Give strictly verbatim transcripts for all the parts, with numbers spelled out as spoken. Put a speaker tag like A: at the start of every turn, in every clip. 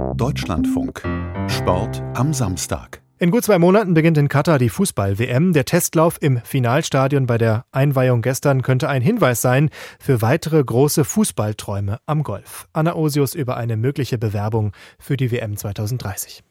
A: Deutschlandfunk. Sport am Samstag.
B: In gut zwei Monaten beginnt in Katar die Fußball-W M. Der Testlauf im Finalstadion bei der Einweihung gestern könnte ein Hinweis sein für weitere große Fußballträume am Golf. Anna Osius über eine mögliche Bewerbung für die W M zweitausenddreißig.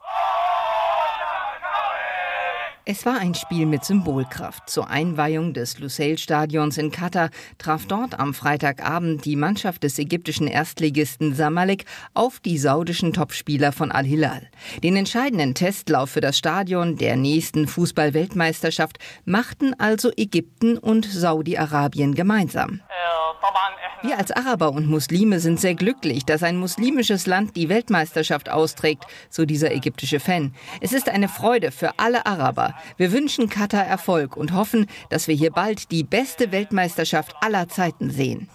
C: Es war ein Spiel mit Symbolkraft. Zur Einweihung des Lusail-Stadions in Katar traf dort am Freitagabend die Mannschaft des ägyptischen Erstligisten Zamalek auf die saudischen Topspieler von Al-Hilal. Den entscheidenden Testlauf für das Stadion der nächsten Fußball-Weltmeisterschaft machten also Ägypten und Saudi-Arabien gemeinsam. Wir als Araber und Muslime sind sehr glücklich, dass ein muslimisches Land die Weltmeisterschaft austrägt, so dieser ägyptische Fan. Es ist eine Freude für alle Araber. Wir wünschen Katar Erfolg und hoffen, dass wir hier bald die beste Weltmeisterschaft aller Zeiten sehen.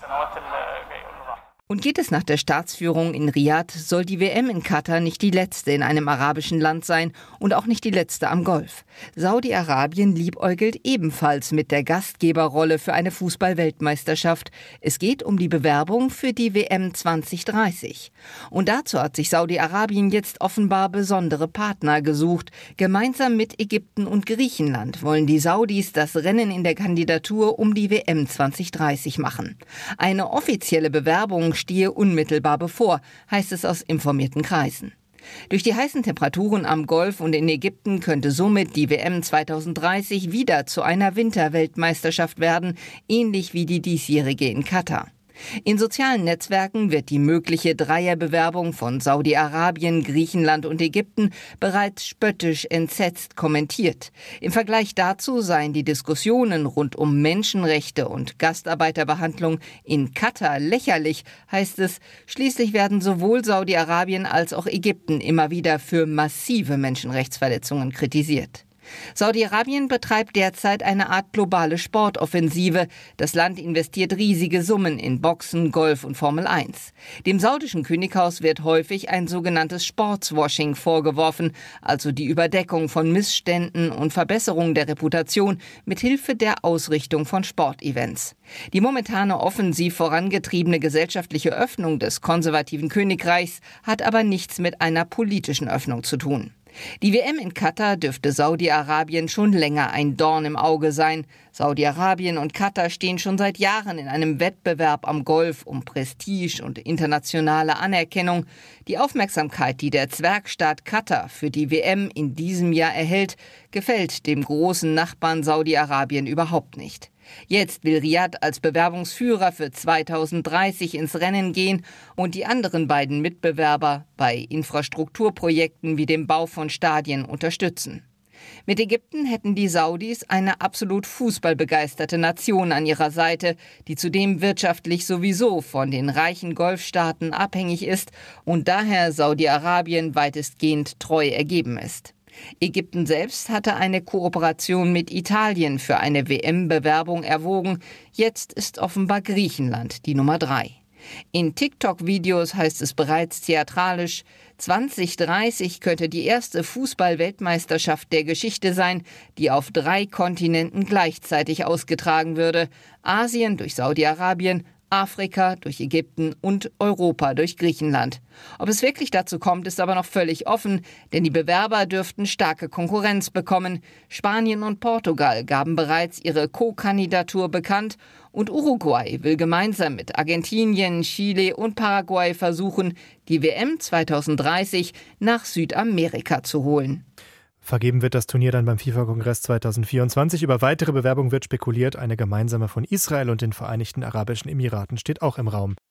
C: Und geht es nach der Staatsführung in Riad, soll die W M in Katar nicht die letzte in einem arabischen Land sein und auch nicht die letzte am Golf. Saudi-Arabien liebäugelt ebenfalls mit der Gastgeberrolle für eine Fußball-Weltmeisterschaft. Es geht um die Bewerbung für die W M zweitausenddreißig. Und dazu hat sich Saudi-Arabien jetzt offenbar besondere Partner gesucht. Gemeinsam mit Ägypten und Griechenland wollen die Saudis das Rennen in der Kandidatur um die W M zweitausenddreißig machen. Eine offizielle Bewerbung stehe unmittelbar bevor, heißt es aus informierten Kreisen. Durch die heißen Temperaturen am Golf und in Ägypten könnte somit die W M zweitausenddreißig wieder zu einer Winterweltmeisterschaft werden, ähnlich wie die diesjährige in Katar. In sozialen Netzwerken wird die mögliche Dreierbewerbung von Saudi-Arabien, Griechenland und Ägypten bereits spöttisch entsetzt kommentiert. Im Vergleich dazu seien die Diskussionen rund um Menschenrechte und Gastarbeiterbehandlung in Katar lächerlich, heißt es. Schließlich werden sowohl Saudi-Arabien als auch Ägypten immer wieder für massive Menschenrechtsverletzungen kritisiert. Saudi-Arabien betreibt derzeit eine Art globale Sportoffensive. Das Land investiert riesige Summen in Boxen, Golf und Formel eins. Dem saudischen Könighaus wird häufig ein sogenanntes Sportswashing vorgeworfen, also die Überdeckung von Missständen und Verbesserung der Reputation mit Hilfe der Ausrichtung von Sportevents. Die momentane offensiv vorangetriebene gesellschaftliche Öffnung des konservativen Königreichs hat aber nichts mit einer politischen Öffnung zu tun. Die W M in Katar dürfte Saudi-Arabien schon länger ein Dorn im Auge sein. Saudi-Arabien und Katar stehen schon seit Jahren in einem Wettbewerb am Golf um Prestige und internationale Anerkennung. Die Aufmerksamkeit, die der Zwergstaat Katar für die W M in diesem Jahr erhält, gefällt dem großen Nachbarn Saudi-Arabien überhaupt nicht. Jetzt will Riad als Bewerbungsführer für zweitausenddreißig ins Rennen gehen und die anderen beiden Mitbewerber bei Infrastrukturprojekten wie dem Bau von Stadien unterstützen. Mit Ägypten hätten die Saudis eine absolut fußballbegeisterte Nation an ihrer Seite, die zudem wirtschaftlich sowieso von den reichen Golfstaaten abhängig ist und daher Saudi-Arabien weitestgehend treu ergeben ist. Ägypten selbst hatte eine Kooperation mit Italien für eine W M-Bewerbung erwogen. Jetzt ist offenbar Griechenland die Nummer drei. In TikTok-Videos heißt es bereits theatralisch, zweitausenddreißig könnte die erste Fußball-Weltmeisterschaft der Geschichte sein, die auf drei Kontinenten gleichzeitig ausgetragen würde. Asien durch Saudi-Arabien, Afrika durch Ägypten und Europa durch Griechenland. Ob es wirklich dazu kommt, ist aber noch völlig offen, denn die Bewerber dürften starke Konkurrenz bekommen. Spanien und Portugal gaben bereits ihre Co-Kandidatur bekannt und Uruguay will gemeinsam mit Argentinien, Chile und Paraguay versuchen, die W M zweitausenddreißig nach Südamerika zu holen.
B: Vergeben wird das Turnier dann beim FIFA-Kongress zweitausendvierundzwanzig. Über weitere Bewerbungen wird spekuliert. Eine gemeinsame von Israel und den Vereinigten Arabischen Emiraten steht auch im Raum.